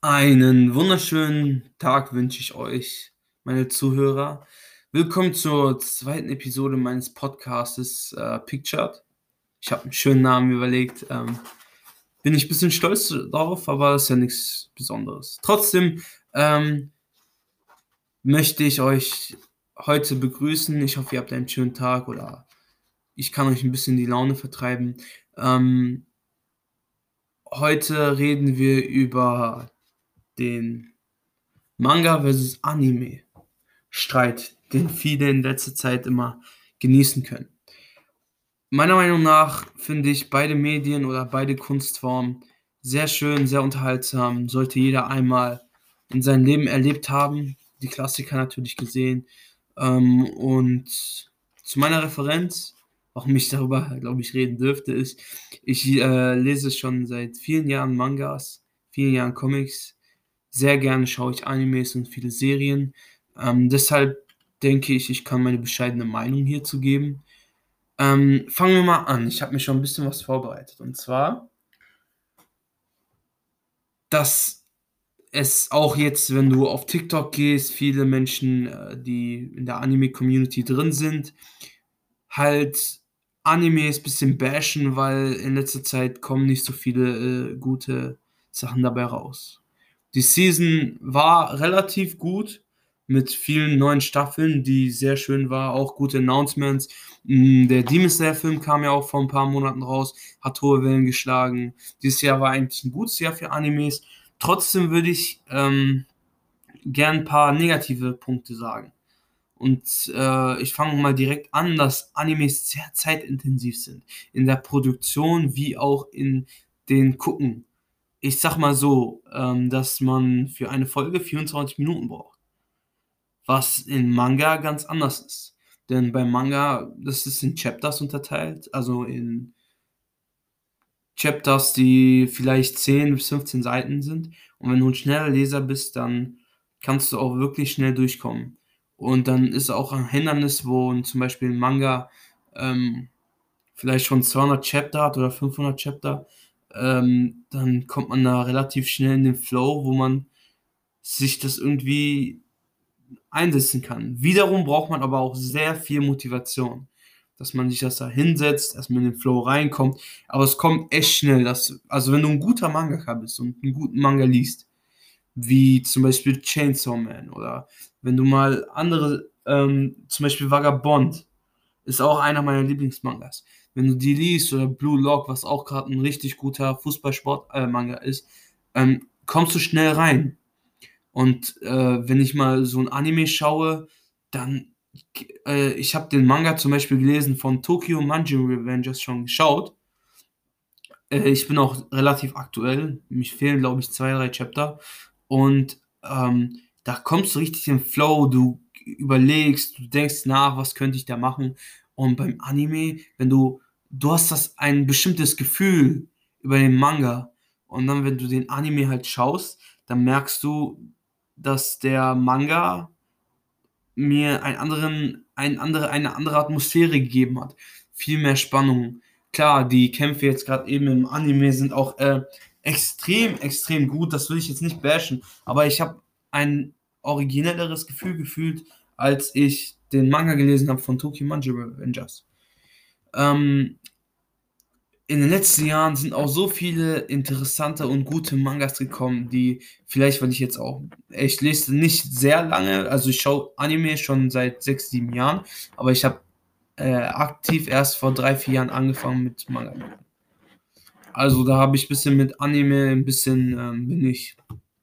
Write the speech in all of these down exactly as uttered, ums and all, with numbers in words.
Einen wunderschönen Tag wünsche ich euch, meine Zuhörer. Willkommen zur zweiten Episode meines Podcastes äh, Pictured. Ich habe einen schönen Namen überlegt. Ähm, bin ich ein bisschen stolz drauf, aber ist ja nichts Besonderes. Trotzdem ähm, möchte ich euch heute begrüßen. Ich hoffe, ihr habt einen schönen Tag oder ich kann euch ein bisschen die Laune vertreiben. Ähm, heute reden wir über den Manga versus Anime Streit, den viele in letzter Zeit immer genießen können. Meiner Meinung nach finde ich beide Medien oder beide Kunstformen sehr schön, sehr unterhaltsam, sollte jeder einmal in seinem Leben erlebt haben, die Klassiker natürlich gesehen. Ähm, und zu meiner Referenz, warum ich darüber, glaube ich, reden dürfte, ist, ich äh, lese schon seit vielen Jahren Mangas, vielen Jahren Comics. Sehr gerne schaue ich Animes und viele Serien. Ähm, deshalb denke ich, ich kann meine bescheidene Meinung hierzu geben. Ähm, fangen wir mal an. Ich habe mir schon ein bisschen was vorbereitet. Und zwar, dass es auch jetzt, wenn du auf TikTok gehst, viele Menschen, äh, die in der Anime-Community drin sind, halt Animes bisschen bashen, weil in letzter Zeit kommen nicht so viele äh, gute Sachen dabei raus. Die Season war relativ gut mit vielen neuen Staffeln, die sehr schön war, auch gute Announcements. Mm, Der Demon Slayer Film kam ja auch vor ein paar Monaten raus, hat hohe Wellen geschlagen. Dieses Jahr war eigentlich ein gutes Jahr für Animes. Trotzdem würde ich ähm, gern ein paar negative Punkte sagen. Und äh, ich fange mal direkt an, dass Animes sehr zeitintensiv sind. In der Produktion wie auch in den Gucken. Ich sag mal so, ähm, dass man für eine Folge vierundzwanzig Minuten braucht. Was in Manga ganz anders ist. Denn beim Manga, das ist in Chapters unterteilt, also in Chapters, die vielleicht zehn bis fünfzehn Seiten sind. Und wenn du ein schneller Leser bist, dann kannst du auch wirklich schnell durchkommen. Und dann ist auch ein Hindernis, wo ein- zum Beispiel ein Manga ähm, vielleicht schon zweihundert Chapter hat oder fünfhundert Chapter, ähm, dann kommt man da relativ schnell in den Flow, wo man sich das irgendwie einsetzen kann. Wiederum braucht man aber auch sehr viel Motivation, dass man sich das da hinsetzt, dass man in den Flow reinkommt. Aber es kommt echt schnell. Dass, also wenn du ein guter Mangaka bist und einen guten Manga liest, wie zum Beispiel Chainsaw Man oder wenn du mal andere, ähm, zum Beispiel Vagabond, ist auch einer meiner Lieblingsmangas. Wenn du die liest oder Blue Lock, was auch gerade ein richtig guter Fußballsport-Manga ist, ähm, kommst du schnell rein. Und äh, wenn ich mal so ein Anime schaue, dann, äh, ich habe den Manga zum Beispiel gelesen von Tokyo Manji Revengers schon geschaut. Äh, ich bin auch relativ aktuell. Mich fehlen, glaube ich, zwei, drei Chapter. Und ähm, da kommst du richtig in den Flow. Du überlegst, du denkst nach, was könnte ich da machen. Und beim Anime, wenn du, du hast das ein bestimmtes Gefühl über den Manga. Und dann, wenn du den Anime halt schaust, dann merkst du, dass der Manga mir einen anderen, ein andere, eine andere Atmosphäre gegeben hat. Viel mehr Spannung. Klar, die Kämpfe jetzt gerade eben im Anime sind auch äh, extrem, extrem gut. Das will ich jetzt nicht bashen. Aber ich habe ein originelleres Gefühl gefühlt, als ich den Manga gelesen habe von Tokyo Manji Revengers. Ähm, in den letzten Jahren sind auch so viele interessante und gute Mangas gekommen, die vielleicht, weil ich jetzt auch, ich lese nicht sehr lange, also ich schaue Anime schon seit sechs, sieben Jahren, aber ich habe äh, aktiv erst vor drei, vier Jahren angefangen mit Manga. Also da habe ich ein bisschen mit Anime, ein bisschen ähm, bin ich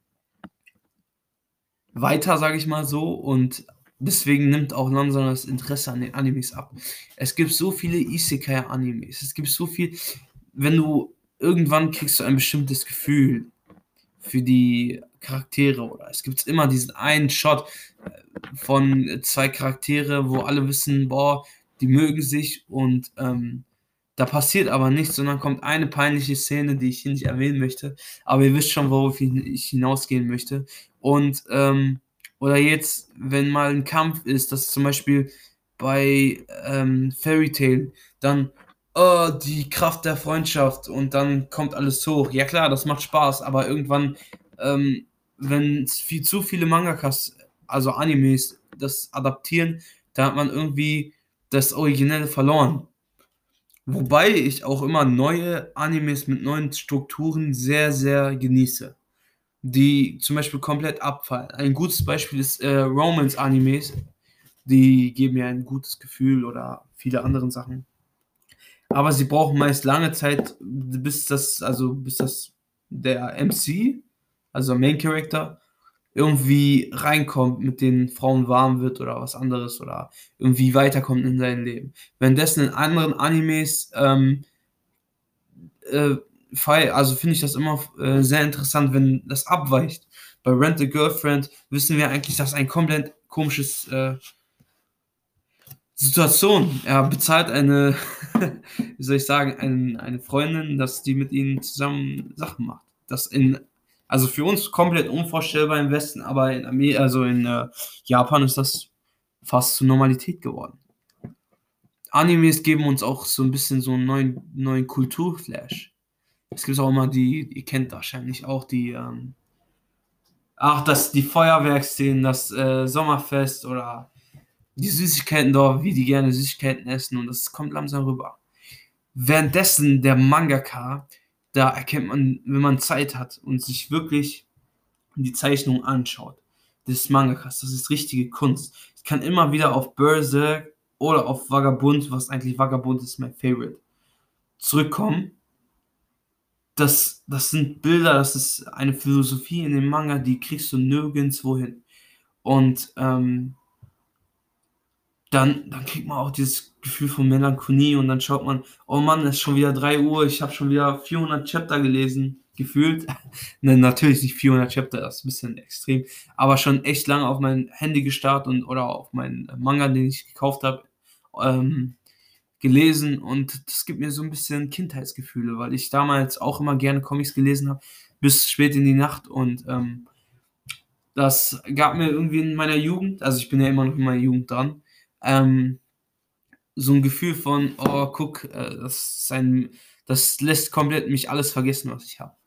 weiter, sage ich mal so, und deswegen nimmt auch langsam das Interesse an den Animes ab. Es gibt so viele Isekai-Animes, es gibt so viel, wenn du irgendwann kriegst du ein bestimmtes Gefühl für die Charaktere oder es gibt immer diesen einen Shot äh, von zwei Charaktere, wo alle wissen, boah, die mögen sich und ähm, da passiert aber nichts, sondern kommt eine peinliche Szene, die ich hier nicht erwähnen möchte, aber ihr wisst schon, worauf ich hinausgehen möchte. Und ähm, oder jetzt, wenn mal ein Kampf ist, dass zum Beispiel bei ähm, Fairy Tail dann oh, die Kraft der Freundschaft und dann kommt alles hoch. Ja klar, das macht Spaß, aber irgendwann ähm, wenn viel zu viele Mangakas, also Animes, das adaptieren, da hat man irgendwie das Originelle verloren. Wobei ich auch immer neue Animes mit neuen Strukturen sehr, sehr genieße, die zum Beispiel komplett abfallen. Ein gutes Beispiel ist äh, Romance-Animes, die geben mir ein gutes Gefühl oder viele andere Sachen. Aber sie brauchen meist lange Zeit, bis das, also bis das der M C, also Main Character, irgendwie reinkommt, mit den Frauen warm wird oder was anderes oder irgendwie weiterkommt in sein Leben. Währenddessen in anderen Animes, ähm, äh, fei- also finde ich das immer äh, sehr interessant, wenn das abweicht. Bei Rent a Girlfriend wissen wir eigentlich, dass ein komplett komisches äh, Situation. Er bezahlt eine, wie soll ich sagen, ein, eine Freundin, dass die mit ihnen zusammen Sachen macht. Das in, also für uns komplett unvorstellbar im Westen, aber in Amerika, also in äh, Japan ist das fast zur Normalität geworden. Animes geben uns auch so ein bisschen so einen neuen, neuen Kulturflash. Es gibt auch immer die, ihr kennt wahrscheinlich auch die, ähm, ach, das, die Feuerwerksszenen, das äh, Sommerfest oder die Süßigkeiten dort, wie die gerne Süßigkeiten essen und das kommt langsam rüber. Währenddessen der Mangaka, da erkennt man, wenn man Zeit hat und sich wirklich die Zeichnung anschaut, des Mangakas, das ist richtige Kunst. Ich kann immer wieder auf Berserk oder auf Vagabund, was eigentlich Vagabund ist, mein Favorite, zurückkommen. Das, das sind Bilder, das ist eine Philosophie in dem Manga, die kriegst du nirgendwo hin. Und ähm, dann, dann kriegt man auch dieses Gefühl von Melancholie und dann schaut man, oh Mann, es ist schon wieder drei Uhr, ich habe schon wieder vierhundert Chapter gelesen, gefühlt. Ne, natürlich nicht vierhundert Chapter, das ist ein bisschen extrem, aber schon echt lange auf mein Handy gestarrt und oder auf meinen Manga, den ich gekauft habe, ähm, gelesen und das gibt mir so ein bisschen Kindheitsgefühle, weil ich damals auch immer gerne Comics gelesen habe, bis spät in die Nacht und ähm, das gab mir irgendwie in meiner Jugend, also ich bin ja immer noch in meiner Jugend dran, ähm, so ein Gefühl von, oh, guck, äh, das ist ein, das lässt komplett mich alles vergessen, was ich habe.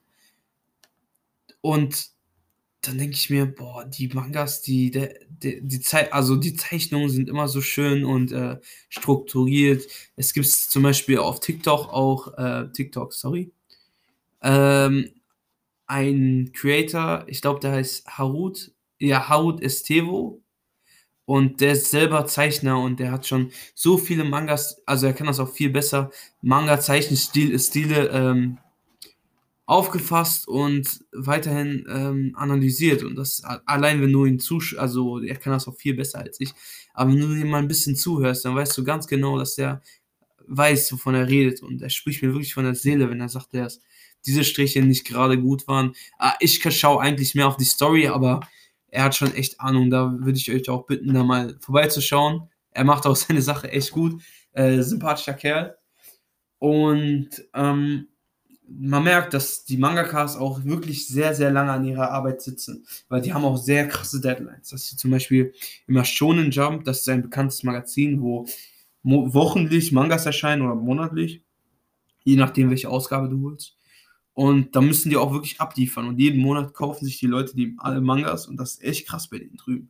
Und dann denke ich mir, boah, die Mangas, die, der, der, die Zei also die Zeichnungen sind immer so schön und äh, strukturiert. Es gibt zum Beispiel auf TikTok auch, äh, TikTok, sorry, ähm, ein Creator, ich glaube, der heißt Harut, ja, Harut Estevo. Und der ist selber Zeichner und der hat schon so viele Mangas, also er kann das auch viel besser, Manga-Zeichenstil Stile ähm, aufgefasst und weiterhin ähm, analysiert. Und das a- allein, wenn du ihn zusch, also er kann das auch viel besser als ich. Aber wenn du ihm mal ein bisschen zuhörst, dann weißt du ganz genau, dass der weiß, wovon er redet. Und er spricht mir wirklich von der Seele, wenn er sagt, dass diese Striche nicht gerade gut waren. Ah, ich schaue eigentlich mehr auf die Story, aber er hat schon echt Ahnung. Da würde ich euch auch bitten, da mal vorbeizuschauen. Er macht auch seine Sache echt gut. Äh, sympathischer Kerl. Und ähm, man merkt, dass die Mangakas auch wirklich sehr, sehr lange an ihrer Arbeit sitzen, weil die haben auch sehr krasse Deadlines. Das ist zum Beispiel immer Shonen Jump, das ist ein bekanntes Magazin, wo mo wochentlich Mangas erscheinen oder monatlich, je nachdem, welche Ausgabe du holst. Und da müssen die auch wirklich abliefern. Und jeden Monat kaufen sich die Leute die alle Mangas und das ist echt krass bei denen drüben.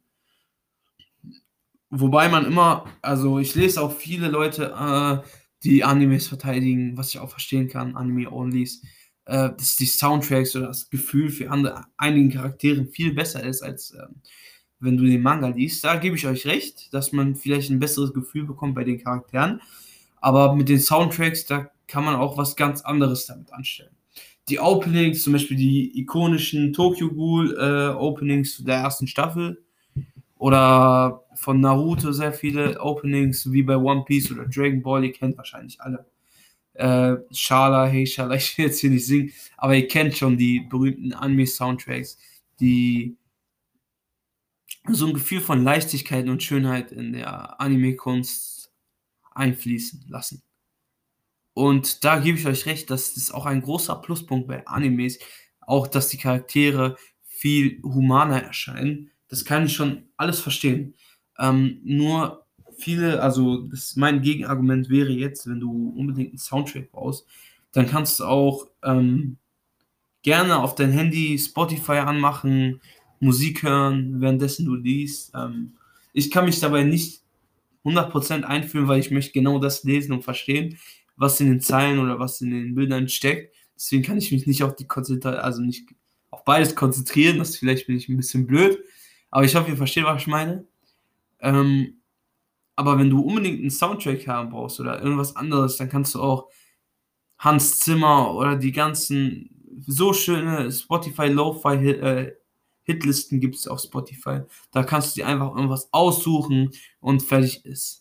Wobei man immer, also ich lese auch viele Leute, äh, die Animes verteidigen, was ich auch verstehen kann, Anime-Onlys, äh, dass die Soundtracks oder das Gefühl für andere, einigen Charakteren viel besser ist, als ähm, wenn du den Manga liest. Da gebe ich euch recht, dass man vielleicht ein besseres Gefühl bekommt bei den Charakteren. Aber mit den Soundtracks, da kann man auch was ganz anderes damit anstellen. Die Openings, zum Beispiel die ikonischen Tokyo Ghoul äh, Openings der ersten Staffel, oder von Naruto sehr viele Openings, wie bei One Piece oder Dragon Ball, ihr kennt wahrscheinlich alle. Äh, Shala, hey Shala, ich will jetzt hier nicht singen, aber ihr kennt schon die berühmten Anime-Soundtracks, die so ein Gefühl von Leichtigkeit und Schönheit in der Anime-Kunst einfließen lassen. Und da gebe ich euch recht, das ist auch ein großer Pluspunkt bei Animes, auch dass die Charaktere viel humaner erscheinen. Das kann ich schon alles verstehen. Ähm, nur viele, also das, mein Gegenargument wäre jetzt, wenn du unbedingt einen Soundtrack brauchst, dann kannst du auch ähm, gerne auf dein Handy Spotify anmachen Musik hören, währenddessen du liest. Ähm, ich kann mich dabei nicht hundert Prozent einfühlen, weil ich möchte genau das lesen und verstehen, was in den Zeilen oder was in den Bildern steckt. Deswegen kann ich mich nicht auf die konzentra also nicht auf beides konzentrieren. Das vielleicht bin ich ein bisschen blöd, aber ich hoffe, ihr versteht, was ich meine. Ähm, aber wenn du unbedingt einen Soundtrack haben brauchst oder irgendwas anderes, dann kannst du auch Hans Zimmer oder die ganzen so schöne Spotify Lo-Fi Hi äh, Hitlisten gibt's auf Spotify. Da kannst du dir einfach irgendwas aussuchen und fertig ist.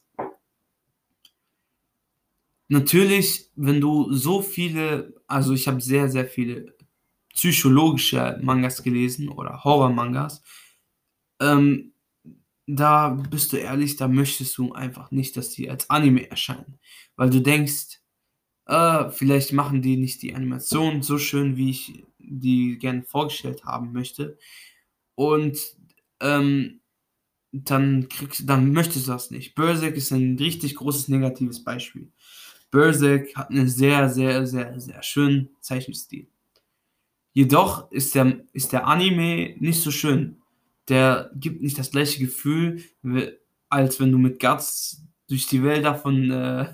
Natürlich, wenn du so viele also, ich habe sehr, sehr viele psychologische Mangas gelesen oder Horror-Mangas. Ähm, da bist du ehrlich, da möchtest du einfach nicht, dass die als Anime erscheinen, weil du denkst: „Äh, vielleicht machen die nicht die Animation so schön, wie ich die gerne vorgestellt haben möchte." Und, ähm, dann kriegst dann möchtest du das nicht. Berserk ist ein richtig großes negatives Beispiel. Berserk hat 'nen sehr, sehr, sehr, sehr schönen Zeichenstil. Jedoch ist der ist der Anime nicht so schön. Der gibt nicht das gleiche Gefühl, we als wenn du mit Guts durch die Wälder von, äh,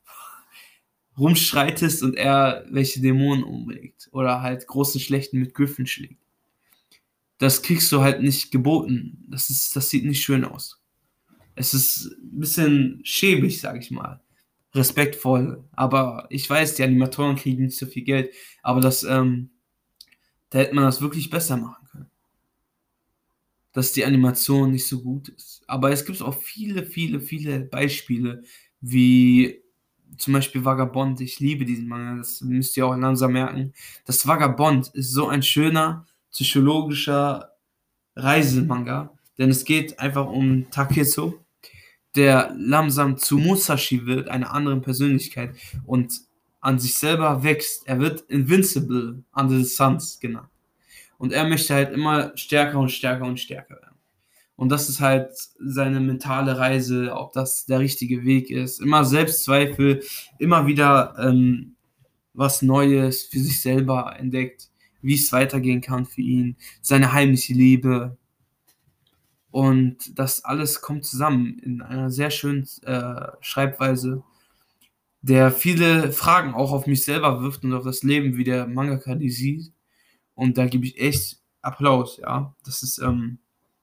rumschreitest und er welche Dämonen umbringt oder halt großen Schlechten mit Griffen schlägt. Das kriegst du halt nicht geboten. Das ist das sieht nicht schön aus. Es ist 'n bisschen schäbig, sage ich mal, respektvoll, aber ich weiß, die Animatoren kriegen nicht so viel Geld, aber das, ähm da hätte man das wirklich besser machen können, dass die Animation nicht so gut ist. Aber es gibt auch viele, viele, viele Beispiele, wie zum Beispiel Vagabond. Ich liebe diesen Manga, das müsst ihr auch langsam merken. Das Vagabond ist so ein schöner psychologischer Reisemanga, denn es geht einfach um Takezo, der langsam zu Musashi wird, einer anderen Persönlichkeit und an sich selber wächst. Er wird Invincible under the Suns genannt. Und er möchte halt immer stärker und stärker und stärker werden. Und das ist halt seine mentale Reise, ob das der richtige Weg ist. Immer Selbstzweifel, immer wieder ähm, was Neues für sich selber entdeckt, wie es weitergehen kann für ihn, seine heimliche Liebe. Und das alles kommt zusammen in einer sehr schönen äh, Schreibweise, der viele Fragen auch auf mich selber wirft und auf das Leben, wie der Mangaka die sieht. Und da gebe ich echt Applaus, ja. Das ist ähm,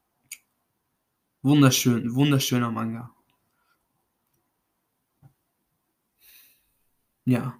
wunderschön, wunderschöner Manga. Ja.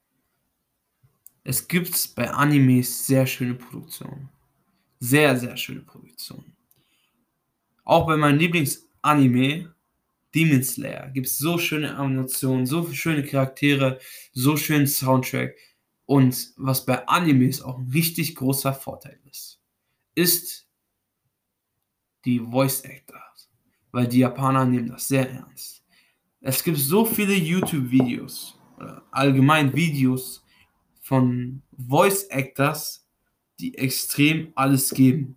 Es gibt bei Animes sehr schöne Produktionen. Sehr, sehr schöne Produktionen. Auch bei meinem Lieblingsanime, Demon Slayer, gibt es so schöne Animationen, so schöne Charaktere, so schönen Soundtrack. Und was bei Animes auch ein richtig großer Vorteil ist, ist die Voice Actors, weil die Japaner nehmen das sehr ernst. Es gibt so viele YouTube-Videos, oder allgemein Videos von Voice Actors, die extrem alles geben.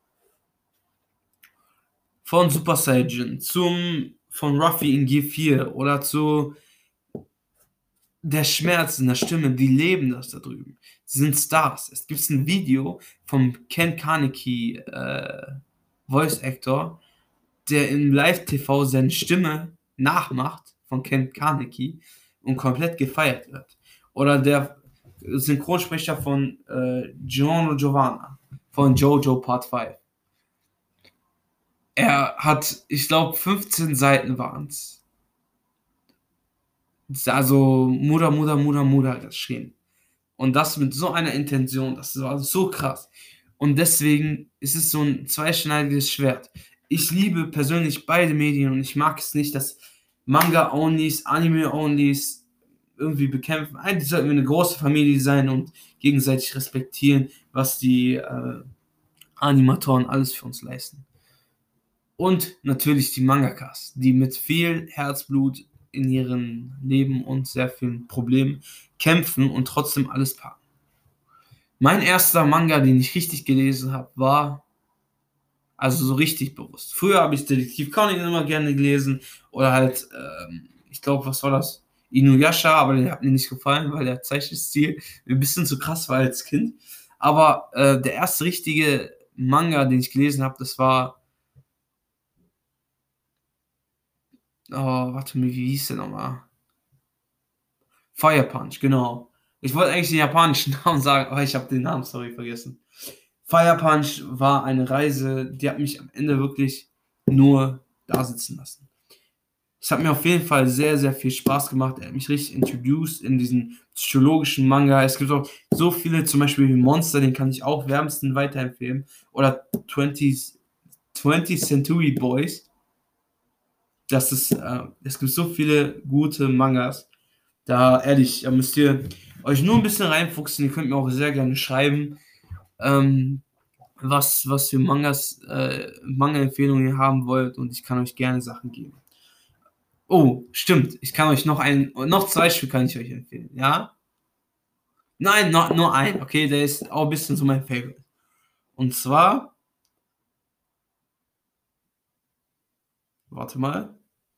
Von Super Saiyan zum von Ruffy in G vier oder zu der Schmerz in der Stimme, die leben das da drüben. Sie sind Stars. Es gibt ein Video vom Ken Kaneki, äh, Voice Actor, der im Live-T V seine Stimme nachmacht von Ken Kaneki und komplett gefeiert wird. Oder der Synchronsprecher von äh, Giorno Giovanna von JoJo Part fünf. Er hat, ich glaube, fünfzehn Seiten waren es. Also Muda, Muda, Muda, Muda geschrieben. Und das mit so einer Intention, das war so krass. Und deswegen ist es so ein zweischneidiges Schwert. Ich liebe persönlich beide Medien und ich mag es nicht, dass Manga-Onlys, Anime-Onlys irgendwie bekämpfen. Eigentlich sollten wir eine große Familie sein und gegenseitig respektieren, was die äh, Animatoren alles für uns leisten. Und natürlich die Mangakas, die mit viel Herzblut in ihrem Leben und sehr vielen Problemen kämpfen und trotzdem alles packen. Mein erster Manga, den ich richtig gelesen habe, war also so richtig bewusst. Früher habe ich Detektiv Conan immer gerne gelesen oder halt, ähm, ich glaube, was war das? Inuyasha, aber der hat mir nicht gefallen, weil der Zeichenstil ein bisschen zu krass war als Kind. Aber äh, der erste richtige Manga, den ich gelesen habe, das war oh, warte mal, wie hieß der noch mal? Fire Punch, genau. Ich wollte eigentlich den japanischen Namen sagen, aber ich habe den Namen, sorry, vergessen. Fire Punch war eine Reise, die hat mich am Ende wirklich nur da sitzen lassen. Es hat mir auf jeden Fall sehr, sehr viel Spaß gemacht. Er hat mich richtig introduced in diesen psychologischen Manga. Es gibt auch so viele, zum Beispiel wie Monster, den kann ich auch wärmsten weiterempfehlen. Oder twentieth, twentieth Century Boys. Das ist, äh, es gibt so viele gute Mangas. Da, ehrlich, da müsst ihr euch nur ein bisschen reinfuchsen. Ihr könnt mir auch sehr gerne schreiben, ähm, was, was für Mangas, äh, Manga-Empfehlungen ihr haben wollt, und ich kann euch gerne Sachen geben. Oh, stimmt. Ich kann euch noch ein, noch zwei Stück kann ich euch empfehlen, ja? Nein, no, nur ein, okay, der ist auch ein bisschen so mein Favorite. Und zwar, warte mal.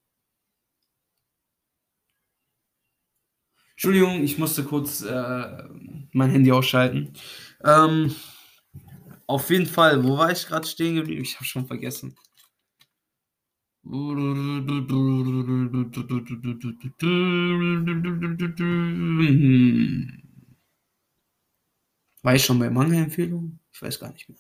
Entschuldigung, ich musste kurz äh, mein Handy ausschalten. Ähm, auf jeden Fall, wo war ich gerade stehen geblieben? Ich habe schon vergessen. War ich schon bei Manga-Empfehlungen? Ich weiß gar nicht mehr.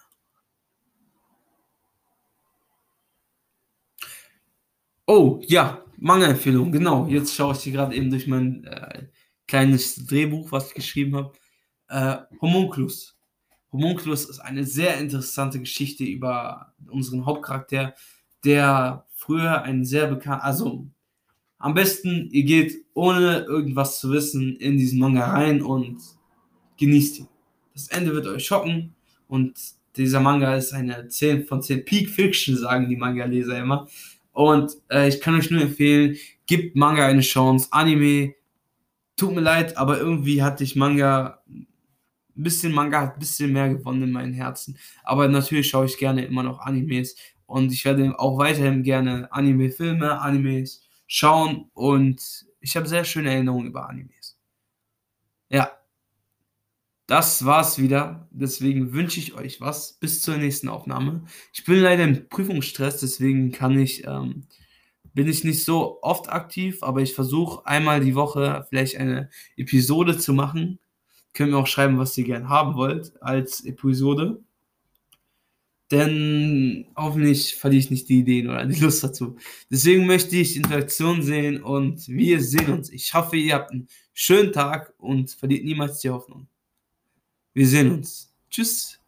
Oh, ja, Manga-Empfehlung, genau. Jetzt schaue ich hier gerade eben durch mein äh, kleines Drehbuch, was ich geschrieben habe. Äh, Homunculus. Homunculus ist eine sehr interessante Geschichte über unseren Hauptcharakter, der früher ein sehr bekannt, also am besten, ihr geht ohne irgendwas zu wissen in diesen Manga rein und genießt ihn. Das Ende wird euch schocken, und dieser Manga ist eine zehn von zehn Peak Fiction, sagen die Manga-Leser immer. Und äh, ich kann euch nur empfehlen, gebt Manga eine Chance. Anime, tut mir leid, aber irgendwie hatte ich Manga, ein bisschen Manga hat ein bisschen mehr gewonnen in meinem Herzen. Aber natürlich schaue ich gerne immer noch Animes, und ich werde auch weiterhin gerne Anime-Filme, Animes schauen, und ich habe sehr schöne Erinnerungen über Animes. Ja, das war's wieder. Deswegen wünsche ich euch was. Bis zur nächsten Aufnahme. Ich bin leider im Prüfungsstress, deswegen kann ich, ähm, bin ich nicht so oft aktiv, aber ich versuche einmal die Woche vielleicht eine Episode zu machen. Könnt mir auch schreiben, was ihr gern haben wollt als Episode. Denn hoffentlich verliere ich nicht die Ideen oder die Lust dazu. Deswegen möchte ich Interaktion sehen, und wir sehen uns. Ich hoffe, ihr habt einen schönen Tag und verliert niemals die Hoffnung. Wir sehen uns. Tschüss.